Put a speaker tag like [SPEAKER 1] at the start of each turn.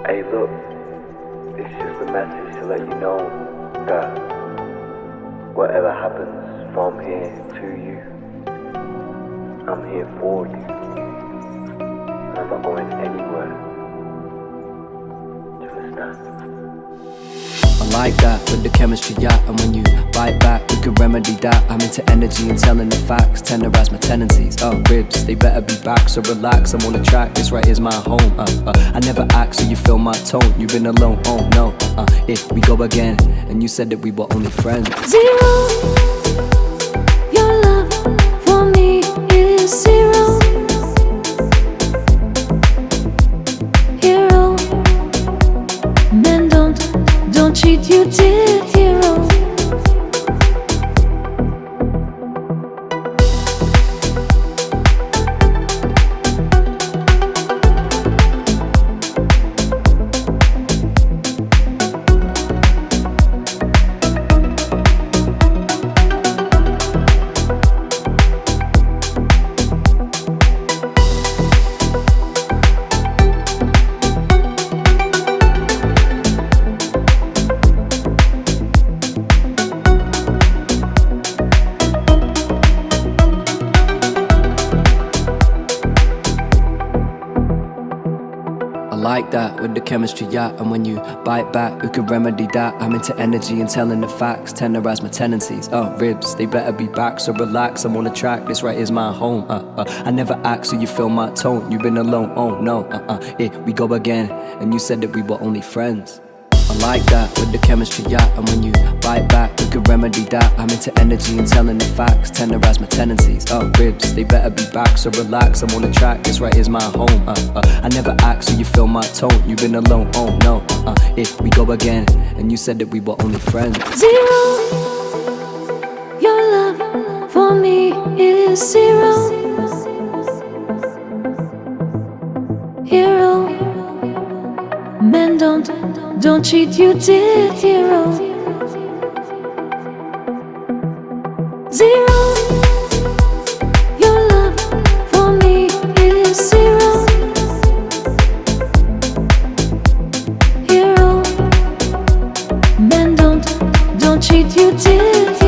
[SPEAKER 1] Hey look, it's just a message to let you know that whatever happens from here to you, I'm here for you. And I'm not going anywhere. Do you understand?
[SPEAKER 2] I like that with the chemistry, yeah. And when you bite back, we can remedy that. I'm into energy and telling the facts, tenderize my tendencies. Ribs, they better be back, so relax. I'm on the track, this right is my home. I never act, so you feel my tone. You've been alone, oh no. If we go again, and you said that we were only friends.
[SPEAKER 3] Zero, your love for me is zero. Hero, men don't treat you did, hero.
[SPEAKER 2] I like that with the chemistry, yeah. And when you bite back, we can remedy that. I'm into energy and telling the facts, tenderize my tendencies. Ribs, they better be back, so relax. I'm on the track, this right is my home. I never act, so you feel my tone. You've been alone, oh no. If we go again, and you said that we were only friends. I like that with the chemistry, yeah. And when you bite back, we can remedy that. I'm into energy and telling the facts, tenderize my tendencies. Ribs, they better be back, so relax. I'm on the track, this right is my home. I never act, so you feel my tone. You've been alone, oh no. If we go again, and you said that we were only friends.
[SPEAKER 3] Zero, your love for me is zero. Hero, men don't treat you did, hero. Zero, your love for me is zero. Hero, men don't treat you did.